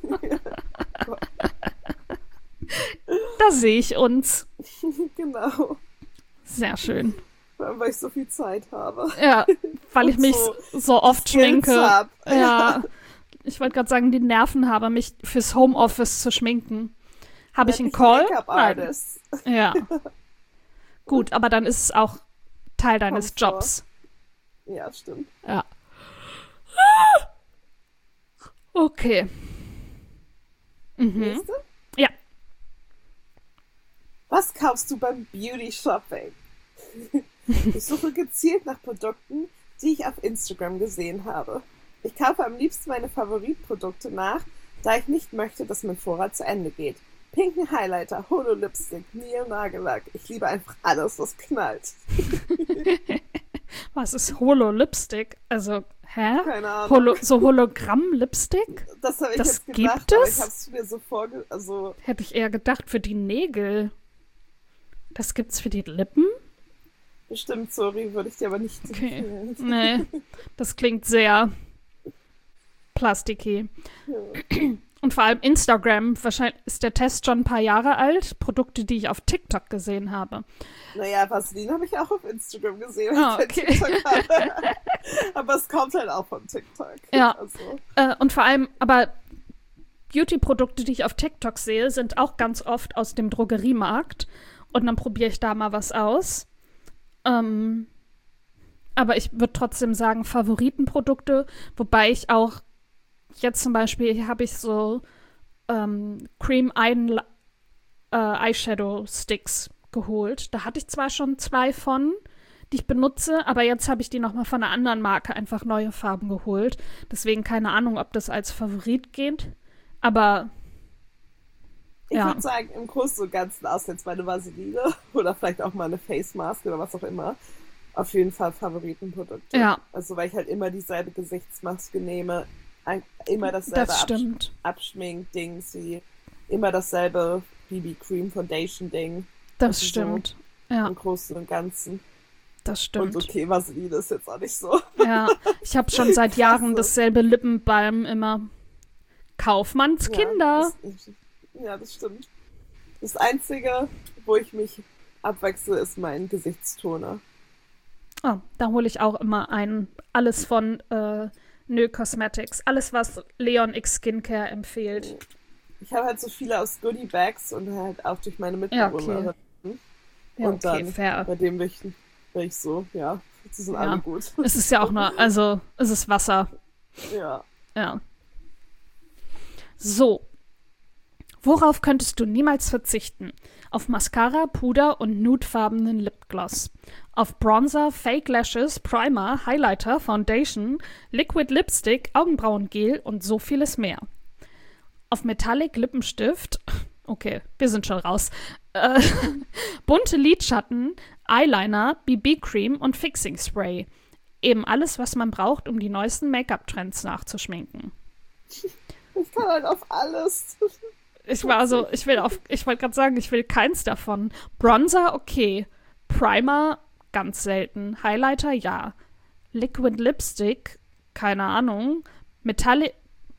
Da sehe ich uns. Genau. Sehr schön. Weil ich so viel Zeit habe. Ja, weil ich mich so, so oft schminke. Hab. Ja. ja. Ich wollte gerade sagen, die Nerven habe, mich fürs Homeoffice zu schminken. Habe ja, ich einen Call? Nein. Ja. Gut, aber dann ist es auch Teil deines Komfort. Jobs. Ja, stimmt. Ja. Okay. Mhm. Nächste? Ja. Was kaufst du beim Beauty Shopping? Ich suche gezielt nach Produkten, die ich auf Instagram gesehen habe. Ich kaufe am liebsten meine Favoritprodukte nach, da ich nicht möchte, dass mein Vorrat zu Ende geht. Pinken Highlighter, Holo Lipstick, Neo Nagellack. Ich liebe einfach alles, was knallt. Was ist Holo Lipstick? Also, hä? Keine Ahnung. Holo, so Hologramm-Lipstick? Das habe ich das jetzt gedacht, gibt aber es? ich habe es mir so vorge... Also hätte ich eher gedacht, für die Nägel. Das gibt's für die Lippen? Bestimmt, sorry, würde ich dir aber nicht okay. empfehlen. Nee, das klingt sehr plasticky. Ja. Und vor allem Instagram, wahrscheinlich ist der Test schon ein paar Jahre alt. Produkte, die ich auf TikTok gesehen habe. Naja, Vaseline habe ich auch auf Instagram gesehen. Oh, okay. Aber es kommt halt auch von TikTok. Ja, also. äh, und vor allem, aber Beauty-Produkte, die ich auf TikTok sehe, sind auch ganz oft aus dem Drogeriemarkt. Und dann probiere ich da mal was aus. Ähm, aber ich würde trotzdem sagen, Favoritenprodukte, wobei ich auch jetzt zum Beispiel hier habe ich so ähm, Cream Eye, äh, Eyeshadow Sticks geholt. Da hatte ich zwar schon zwei von, die ich benutze, aber jetzt habe ich die nochmal von einer anderen Marke einfach neue Farben geholt. Deswegen keine Ahnung, ob das als Favorit geht. Aber ich ja. würde sagen, im Großen und Ganzen aus jetzt meine Vaseline oder vielleicht auch mal eine Face Mask oder was auch immer. Auf jeden Fall Favoritenprodukte. Ja. Also weil ich halt immer dieselbe Gesichtsmaske nehme. Ein, immer dasselbe das Absch- Abschmink-Ding, wie immer dasselbe B B-Cream Foundation-Ding. Das also stimmt. So ja. Im Großen und Ganzen. Das stimmt. Und okay, Vaseline ist jetzt auch nicht so. Ja, ich habe schon seit Jahren dasselbe Lippenbalm immer. Kaufmanns ja, Kinder. Das, ja, das stimmt. Das Einzige, wo ich mich abwechsle, ist mein Gesichtstoner. Oh, da hole ich auch immer ein. Alles von äh, Nö Cosmetics. Alles, was Leon X Skincare empfiehlt. Ich habe halt so viele aus Goodie Bags und halt auch durch meine Mitbewohnerin. Ja, okay. Ja, und okay, dann fair. bei dem bin ich, bin ich so, ja, die sind ja. alle gut. Es ist ja auch nur, also es ist Wasser. Ja. Ja. So. Worauf könntest du niemals verzichten? Auf Mascara, Puder und nudefarbenen Lipgloss. Auf Bronzer, Fake Lashes, Primer, Highlighter, Foundation, Liquid Lipstick, Augenbrauengel und so vieles mehr. Auf Metallic Lippenstift, okay, wir sind schon raus, äh, bunte Lidschatten, Eyeliner, B B-Cream und Fixing Spray. Eben alles, was man braucht, um die neuesten Make-up-Trends nachzuschminken. Ich kann halt auf alles. Ich war so, ich will auf, ich wollte gerade sagen, ich will keins davon. Bronzer, okay. Primer, ganz selten. Highlighter, ja. Liquid Lipstick, keine Ahnung. Metallic,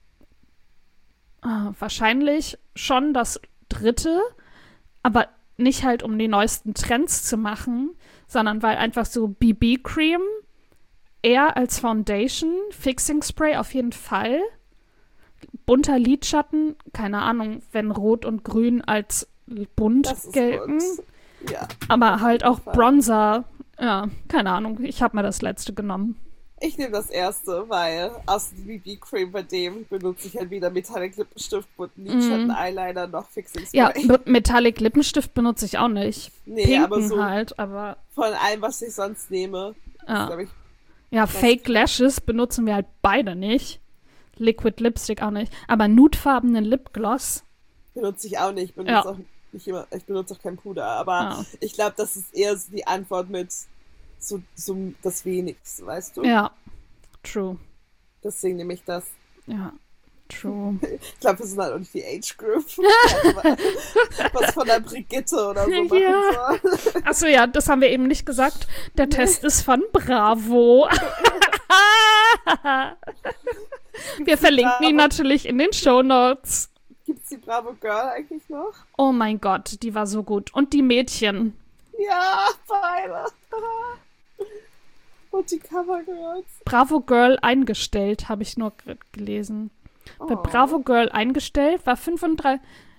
ah, wahrscheinlich schon das dritte, aber nicht halt, um die neuesten Trends zu machen, sondern weil einfach so B B-Cream eher als Foundation, Fixing Spray auf jeden Fall. Bunter Lidschatten, keine Ahnung, wenn Rot und Grün als bunt gelten. Ja, aber halt auch Bronzer, ja, keine Ahnung, ich habe mir das letzte genommen. Ich nehme das erste, weil aus dem B B-Cream bei dem benutze ich halt wieder Metallic Lippenstift und Lidschatten, Mm. Eyeliner, noch Fixing Ja, Spray. B- Metallic Lippenstift benutze ich auch nicht. Nee, Pinken aber so halt, aber von allem, was ich sonst nehme, ja. glaube ich, Ja, Fake Lashes benutzen wir halt beide nicht. Liquid Lipstick auch nicht. Aber nudefarbenen Lipgloss. benutze ich auch nicht. Ich benutze Ja. auch nicht immer, ich benutze auch kein Puder, aber Ja. ich glaube, das ist eher so die Antwort mit so, so das Wenigste, weißt du? Ja, true. Deswegen nehme ich das. Ja, true. Ich glaube, wir sind halt auch nicht die Age Group. Was von der Brigitte oder so machen Ja. soll. Achso, ja, das haben wir eben nicht gesagt. Der Test ist von Bravo. Wir verlinken ihn natürlich in den Shownotes. Gibt's die Bravo Girl eigentlich noch? Oh mein Gott, die war so gut. Und die Mädchen. Ja, beide. Und die Covergirls. Bravo Girl eingestellt, habe ich nur g- gelesen. Bei Oh. Bravo Girl eingestellt war fünfunddreißig.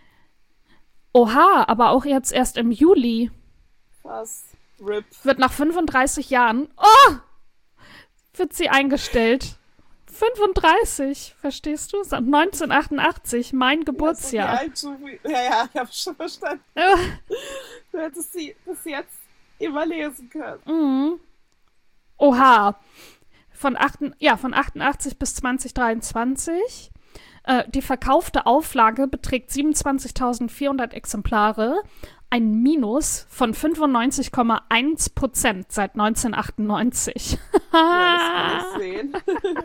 Oha, aber auch jetzt erst im Juli. Krass. Rip. Wird nach fünfunddreißig Jahren. Oh! Wird sie eingestellt. fünfunddreißig, verstehst du? Seit neunzehnhundertachtundachtzig, mein Geburtsjahr. Ja, so wie- ja, ja, ich habe schon verstanden. Ja. Du hättest sie bis jetzt immer lesen können. Mhm. Oha. Von, acht, ja, von achtundachtzig bis zwanzig dreiundzwanzig. Äh, die verkaufte Auflage beträgt siebenundzwanzigtausendvierhundert Exemplare. Ein Minus von fünfundneunzig Komma eins Prozent seit neunzehnhundertachtundneunzig. Ja, das kann ich sehen.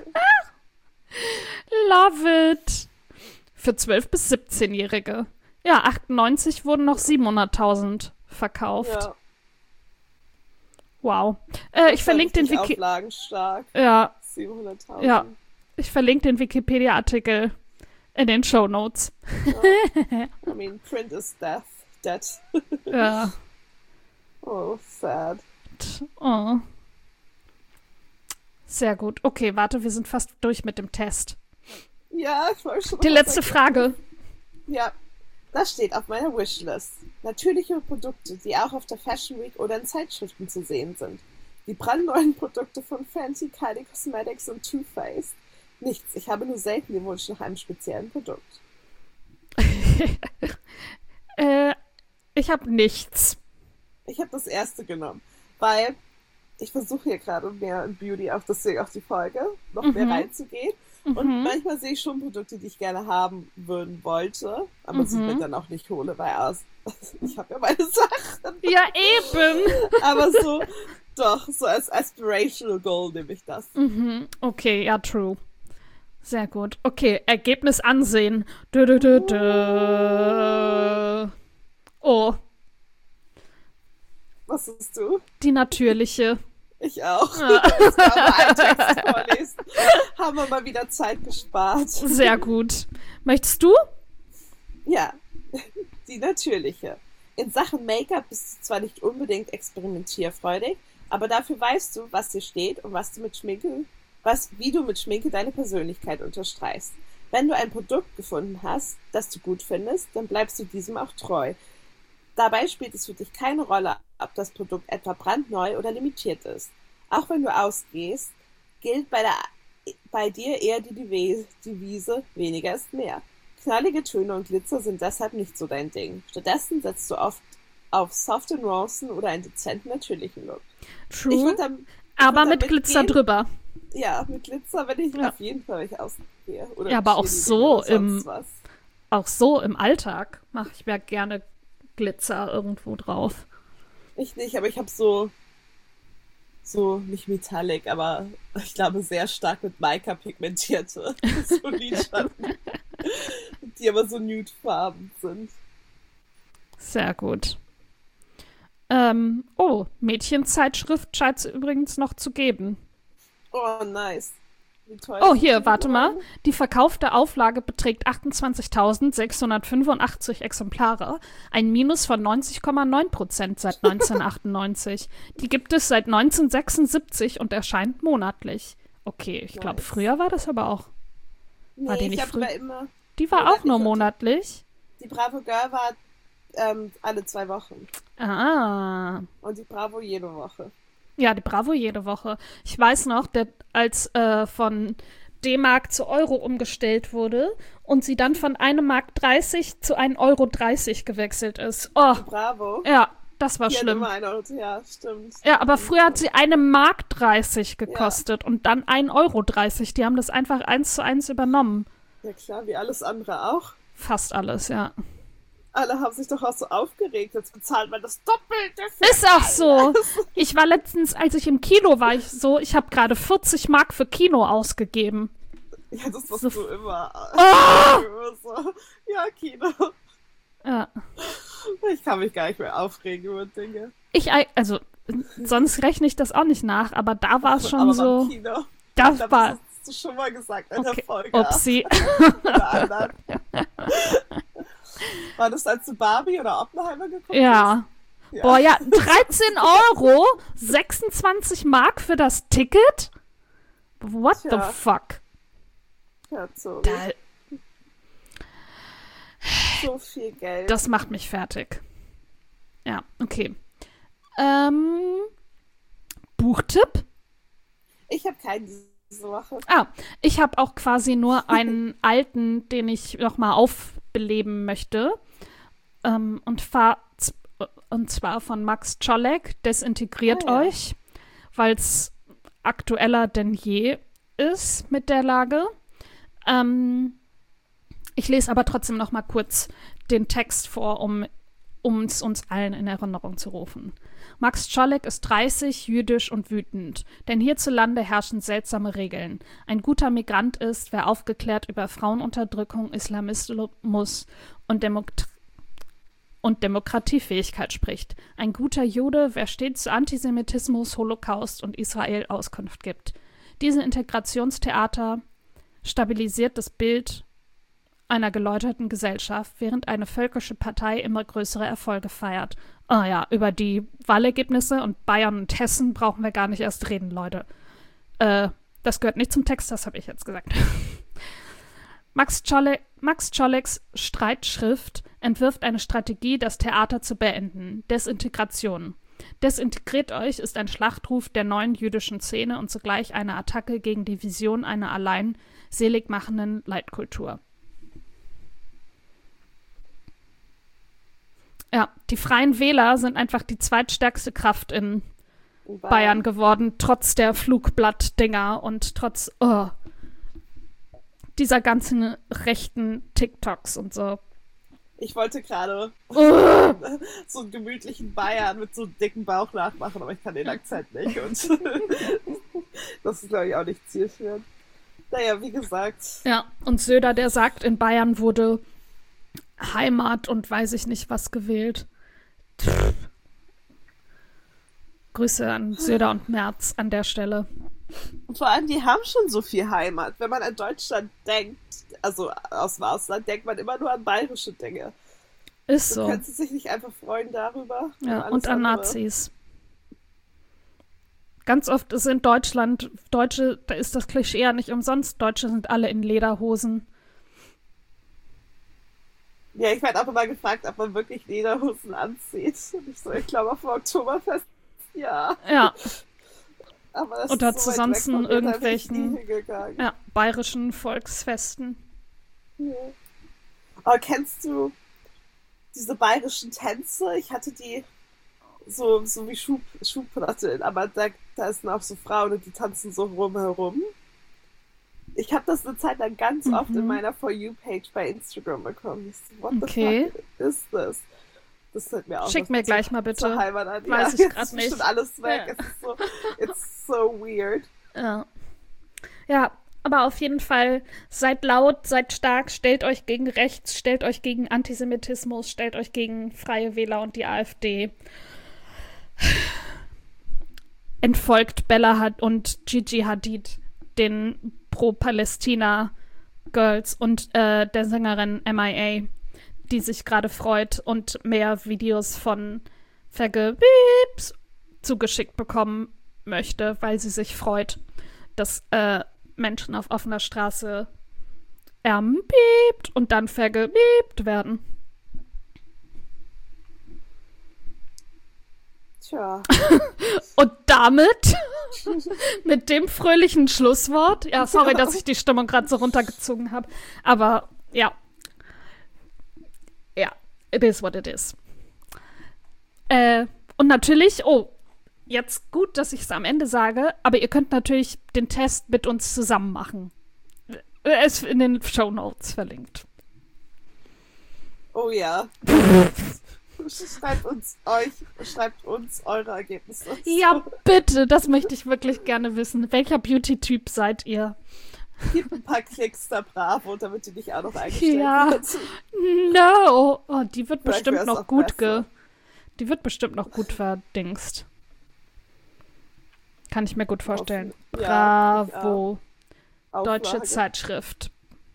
Love it. Für zwölf- bis siebzehnjährige. Ja, achtundneunzig wurden noch siebenhunderttausend verkauft. Ja, Wow. Äh, ich verlinke den richtig Wiki... auflagenstark. Ja, siebenhunderttausend. Ja. ich verlinke den Wikipedia-Artikel in den Shownotes. I mean, print is death. Dead. Ja. Oh, sad. Oh. Sehr gut. Okay, warte, wir sind fast durch mit dem Test. Ja, ich wollte schon Die noch letzte was Frage. Ja, das steht auf meiner Wishlist. Natürliche Produkte, die auch auf der Fashion Week oder in Zeitschriften zu sehen sind. Die brandneuen Produkte von Fenty, Kylie Cosmetics und Too Faced. Nichts, ich habe nur selten den Wunsch nach einem speziellen Produkt. äh, ich habe nichts. Ich habe das erste genommen, weil ich versuche hier gerade mehr in Beauty, auf deswegen auf die Folge, noch Mhm. mehr reinzugehen. Und Mhm. manchmal sehe ich schon Produkte, die ich gerne haben würden wollte, aber sie Mhm. mir dann auch nicht hole, weil aus, ich habe ja meine Sachen. Ja, eben. Aber so, doch, so als Aspirational Goal nehme ich das. Mhm. Okay, ja, true. Sehr gut. Okay, Ergebnis ansehen. Dö, dö, dö, dö. Oh, Was ist du? die natürliche. Ich auch. Ja. Jetzt kann man einen Text vorlesen. Haben wir mal wieder Zeit gespart. Sehr gut. Möchtest du? Ja, die natürliche. In Sachen Make-up bist du zwar nicht unbedingt experimentierfreudig, aber dafür weißt du, was dir steht und was du mit Schminke, was, wie du mit Schminke deine Persönlichkeit unterstreichst. Wenn du ein Produkt gefunden hast, das du gut findest, dann bleibst du diesem auch treu. Dabei spielt es für dich keine Rolle, ob das Produkt etwa brandneu oder limitiert ist. Auch wenn du ausgehst, gilt bei, der, bei dir eher die Devi- Devise, weniger ist mehr. Knallige Töne und Glitzer sind deshalb nicht so dein Ding. Stattdessen setzt du oft auf softe Nuancen oder einen dezenten, natürlichen Look. Ich True. würd dann, ich Aber würd mit damit Glitzer gehen. drüber. Ja, mit Glitzer, wenn ich Ja. auf jeden Fall nicht ausgehe. Oder Ja, aber auch Cheerleading so oder sonst im- was. Auch so im Alltag mache ich mir gerne Glitzer irgendwo drauf. Ich nicht, aber ich habe so, so nicht Metallic, aber ich glaube sehr stark mit Mica pigmentierte so Lidschatten, die aber so nudefarben sind. Sehr gut. Ähm, oh, Mädchenzeitschrift scheint es übrigens noch zu geben. Oh, nice. Wie toll. Oh, sind hier, die warte mal. geworden? Die verkaufte Auflage beträgt achtundzwanzigtausendsechshundertfünfundachtzig Exemplare, ein Minus von neunzig Komma neun Prozent seit neunzehnhundertachtundneunzig. Die gibt es seit neunzehnhundertsechsundsiebzig und erscheint monatlich. Okay, ich glaube, Nice. früher war das aber auch. War Nee, die ich nicht glaube, früh- die war immer. Die war auch Monatlich nur und die- monatlich. Die Bravo Girl war ähm, alle zwei Wochen. Ah, Und die Bravo jede Woche. Ja, die Bravo jede Woche. Ich weiß noch, der, als äh, von D-Mark zu Euro umgestellt wurde und sie dann von eine Mark dreißig zu ein Euro dreißig gewechselt ist. Oh, Die Bravo. ja, das war Die hat schlimm. immer eine, ja, stimmt. Ja, aber früher hat sie eine Mark dreißig gekostet und dann ein Euro dreißig. Die haben das einfach eins zu eins übernommen. Ja klar, wie alles andere auch. Fast alles, ja. Alle haben sich doch auch so aufgeregt, jetzt bezahlt man das Doppelte für Ist auch so. alles. Ich war letztens, als ich im Kino war, ich so, ich habe gerade vierzig Mark für Kino ausgegeben. Ja, das machst So- du immer. Oh! Immer so. Ja, Kino. Ja. Ich kann mich gar nicht mehr aufregen über Dinge. Ich, ei- also, sonst rechne ich das auch nicht nach, aber da war es schon Aber so, beim Kino, das ich glaub, war, das hast du schon mal gesagt in der okay, Folge. upsie. Oder anderen. War das, als du Barbie oder Oppenheimer geguckt Ja. hast? Ja. Boah, ja, dreizehn Euro, sechsundzwanzig Mark für das Ticket? What Tja. the fuck? Ja, so, Da, so viel Geld. das macht mich fertig. Ja, okay. Ähm, Buchtipp? Ich habe keinen diese Woche. Ah, ich habe auch quasi nur einen alten, den ich nochmal aufbeleben möchte. Ähm, und, fahr, und zwar von Max Czolek, Desintegriert Ah, ja. euch, weil es aktueller denn je ist mit der Lage. Ähm, ich lese aber trotzdem noch mal kurz den Text vor, um um es uns allen in Erinnerung zu rufen. Max Czolek ist dreißig, jüdisch und wütend, denn hierzulande herrschen seltsame Regeln. Ein guter Migrant ist, wer aufgeklärt über Frauenunterdrückung, Islamismus und, Demok- und Demokratiefähigkeit spricht. Ein guter Jude, wer stets zu Antisemitismus, Holocaust und Israel Auskunft gibt. Diese Integrationstheater stabilisiert das Bild einer geläuterten Gesellschaft, während eine völkische Partei immer größere Erfolge feiert. Ah ja, über die Wahlergebnisse und Bayern und Hessen brauchen wir gar nicht erst reden, Leute. Äh, das gehört nicht zum Text, das habe ich jetzt gesagt. Max Czolek, Max Czoleks Streitschrift entwirft eine Strategie, das Theater zu beenden. Desintegration. Desintegriert euch ist ein Schlachtruf der neuen jüdischen Szene und zugleich eine Attacke gegen die Vision einer allein selig machenden Leitkultur. Ja, die Freien Wähler sind einfach die zweitstärkste Kraft in In Bayern geworden, trotz der Flugblatt-Dinger und trotz oh, dieser ganzen rechten TikToks und so. Ich wollte gerade Oh, so einen gemütlichen Bayern mit so einem dicken Bauch nachmachen, aber ich kann den Akzent nicht. Und das ist, glaube ich, auch nicht zielführend. Naja, wie gesagt, ja, und Söder, der sagt, in Bayern wurde Heimat und weiß ich nicht was gewählt. Pff. Grüße an Söder und Merz an der Stelle. vor allem, die haben schon so viel Heimat. Wenn man an Deutschland denkt, also aus dem Ausland, denkt man immer nur an bayerische Dinge. Ist So. so. Können Sie sich nicht einfach freuen darüber? Ja, alles und an andere? Nazis. Ganz oft ist in Deutschland, Deutsche, da ist das Klischee ja nicht umsonst, Deutsche sind alle in Lederhosen. Ja, ich werde auch immer gefragt, ob man wirklich Lederhosen anzieht. Und ich so, ich glaube auf dem Oktoberfest, ja. Ja, Aber das Oder ist so zu weit weg sonst von mir, da bin ich irgendwelchen- nie hingegangen. ja, bayerischen Volksfesten. Ja. Aber kennst du diese bayerischen Tänze? Ich hatte die so, so wie Schub, Schubplatteln, aber da, da sind auch so Frauen und die tanzen so rumherum. Ich habe das eine Zeit lang ganz Mhm. oft in meiner For You-Page bei Instagram bekommen. Ich so, what Okay. the fuck ist das? Das hört mir auch Schick was mir zur- gleich mal bitte. zur Heimat an. Weiß ich jetzt grad ist nicht. schon alles weg. Ja. Es ist so, it's so weird. Ja. Ja, aber auf jeden Fall seid laut, seid stark, stellt euch gegen rechts, stellt euch gegen Antisemitismus, stellt euch gegen Freie Wähler und die AfD. Entfolgt Bella Had- und Gigi Hadid, den Pro-Palästina-Girls und äh, der Sängerin M I A, die sich gerade freut und mehr Videos von Vergebieps zugeschickt bekommen möchte, weil sie sich freut, dass äh, Menschen auf offener Straße ermbiebt und dann vergebiebt werden. Tja. Und damit, mit dem fröhlichen Schlusswort, ja, sorry, dass ich die Stimmung gerade so runtergezogen habe, aber ja, ja, it is what it is. Äh, und natürlich, oh, jetzt gut, dass ich es am Ende sage, aber ihr könnt natürlich den Test mit uns zusammen machen. Er ist in den Shownotes verlinkt. Oh ja. Schreibt uns euch, schreibt uns eure Ergebnisse. Ja, bitte, das möchte ich wirklich gerne wissen. Welcher Beauty-Typ seid ihr? Gib ein paar Klicks da Bravo, damit die dich auch noch eingestellt Ja, wird. no. Oh, die wird Vielleicht bestimmt wär's noch auch gut besser. ge... Die wird bestimmt noch gut verdingst. Kann ich mir gut vorstellen. Ja, ich Bravo. Auflage. Deutsche Zeitschrift.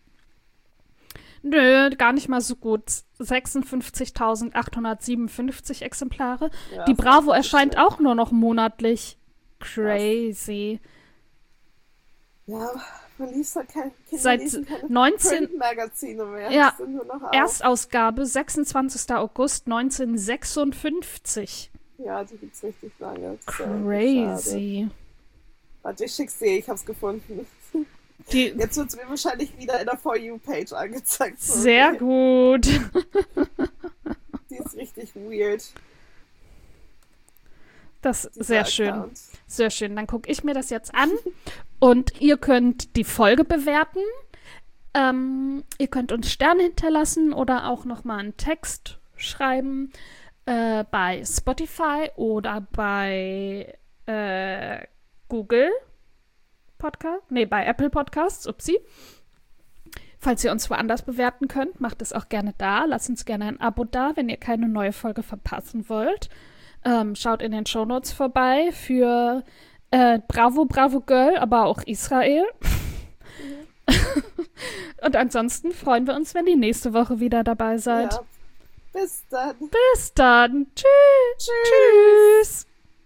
Nö, gar nicht mal so gut. sechsundfünfzigtausendachthundertsiebenundfünfzig Exemplare. Ja, Die ist Bravo auch erscheint schön. auch nur noch monatlich. Crazy. Ja, man liest halt kein, Kinder Seit lesen keine neunzehn Printmagazine mehr. Ja, Die sind nur noch auf. Erstausgabe, sechsundzwanzigster August neunzehnhundertsechsundfünfzig. Ja, die gibt's richtig lange. Das ist ja Crazy. schade. Warte, ich schick's dir, ich hab's gefunden. Die, Jetzt wird's mir wahrscheinlich wieder in der For You-Page angezeigt. So, sehr okay. gut. Die ist richtig weird. Das ist dieser sehr schön. Account. Sehr schön. Dann gucke ich mir das jetzt an und ihr könnt die Folge bewerten. Ähm, ihr könnt uns Sterne hinterlassen oder auch nochmal einen Text schreiben äh, bei Spotify oder bei äh, Google Podcast. Nee, bei Apple Podcasts. Upsi. Falls ihr uns woanders bewerten könnt, macht es auch gerne da. Lasst uns gerne ein Abo da, wenn ihr keine neue Folge verpassen wollt. Ähm, schaut in den Shownotes vorbei für äh, Bravo, Bravo Girl, aber auch Israel. Mhm. Und ansonsten freuen wir uns, wenn ihr nächste Woche wieder dabei seid. Ja. Bis dann. Bis dann. Tschüss. Tschüss. Tschüss.